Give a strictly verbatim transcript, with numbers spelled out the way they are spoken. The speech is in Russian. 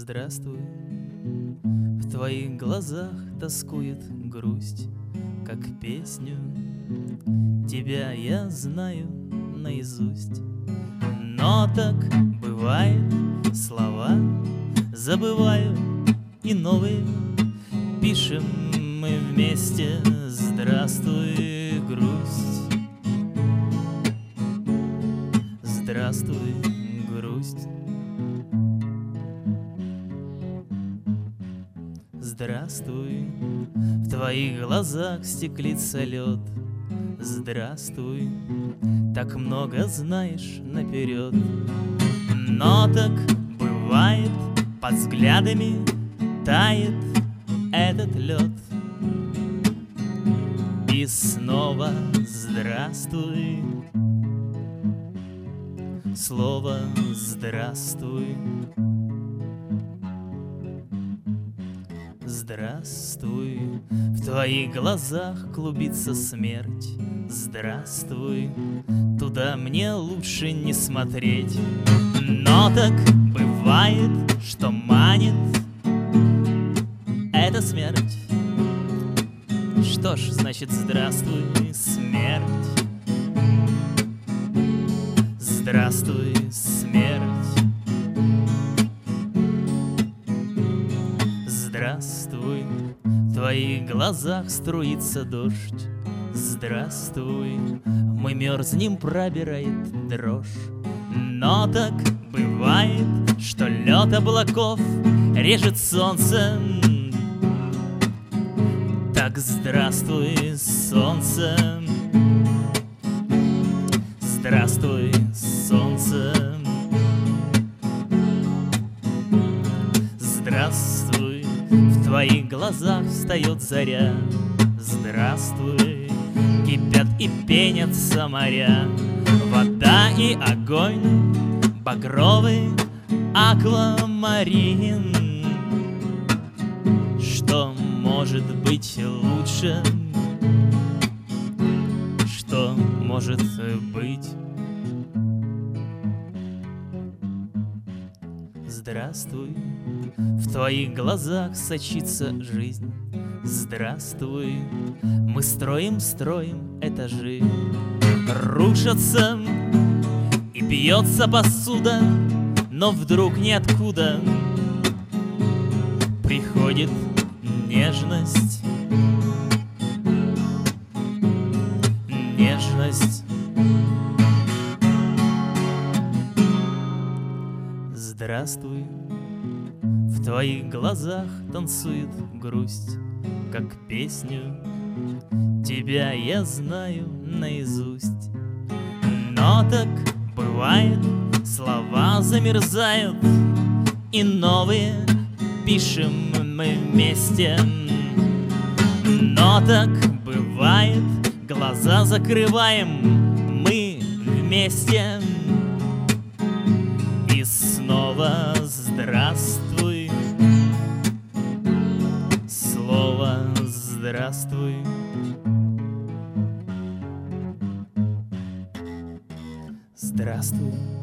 Здравствуй, в твоих глазах тоскует грусть, как песню. Тебя я знаю наизусть. Но так бывает, слова забываю, и новые пишем мы вместе. Здравствуй, грусть. Здравствуй, грусть. Здравствуй, в твоих глазах стеклится лед. Здравствуй, так много знаешь наперед. Но так бывает, под взглядами тает этот лед. И снова здравствуй, слово здравствуй. Здравствуй, в твоих глазах клубится смерть. Здравствуй, туда мне лучше не смотреть. Но так бывает, что манит эта смерть. Что ж, значит, здравствуй, смерть. Здравствуй, смерть. Здравствуй, в твоих глазах струится дождь. Здравствуй, мы мерзнем, пробирает дрожь. Но так бывает, что лед облаков режет солнце. Так здравствуй, солнце. Здравствуй, солнце. Здравствуй, в твоих глазах встает заря. Здравствуй, кипят и пенятся моря. Вода и огонь, багровый аквамарин. Что может быть лучше? Что может быть? Здравствуй, в твоих глазах сочится жизнь. Здравствуй, мы строим, строим этажи. Рушатся и бьется посуда, но вдруг ниоткуда приходит нежность. Нежность. Здравствуй, в твоих глазах танцует грусть, как песню. Тебя я знаю наизусть. Но так бывает, слова замерзают, и новые пишем мы вместе. Но так бывает, глаза закрываем мы вместе. И снова здравствуй, слово здравствуй. Здравствуй.